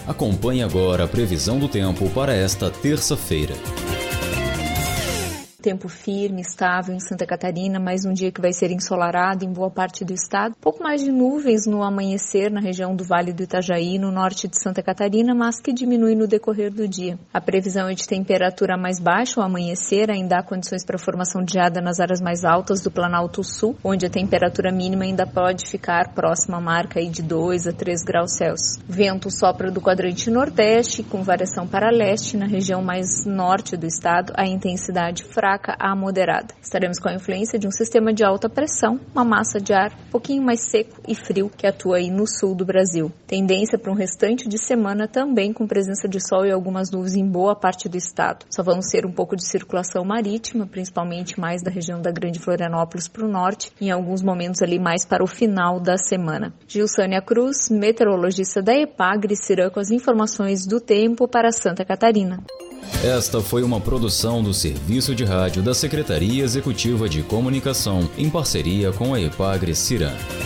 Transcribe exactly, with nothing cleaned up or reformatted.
Acompanhe agora a previsão do tempo para esta terça-feira. Tempo firme, estável em Santa Catarina, mais um dia que vai ser ensolarado em boa parte do estado. Um pouco mais de nuvens no amanhecer na região do Vale do Itajaí, no norte de Santa Catarina, mas que diminui no decorrer do dia. A previsão é de temperatura mais baixa ao amanhecer, ainda há condições para formação de geada nas áreas mais altas do Planalto Sul, onde a temperatura mínima ainda pode ficar próxima à marca aí de dois a três graus Celsius. Vento sopra do quadrante nordeste, com variação para leste, na região mais norte do estado, a intensidade fraca a moderada. Estaremos com a influência de um sistema de alta pressão, uma massa de ar um pouquinho mais seco e frio que atua aí no sul do Brasil. Tendência para um restante de semana também com presença de sol e algumas nuvens em boa parte do estado. Só vamos ter um pouco de circulação marítima, principalmente mais da região da Grande Florianópolis para o norte, em alguns momentos ali mais para o final da semana. Gilsânia Cruz, meteorologista da EPAGRE Ciran, com as informações do tempo para Santa Catarina. Esta foi uma produção do Serviço de Rádio da Secretaria Executiva de Comunicação, em parceria com a EPAGRE Ciran.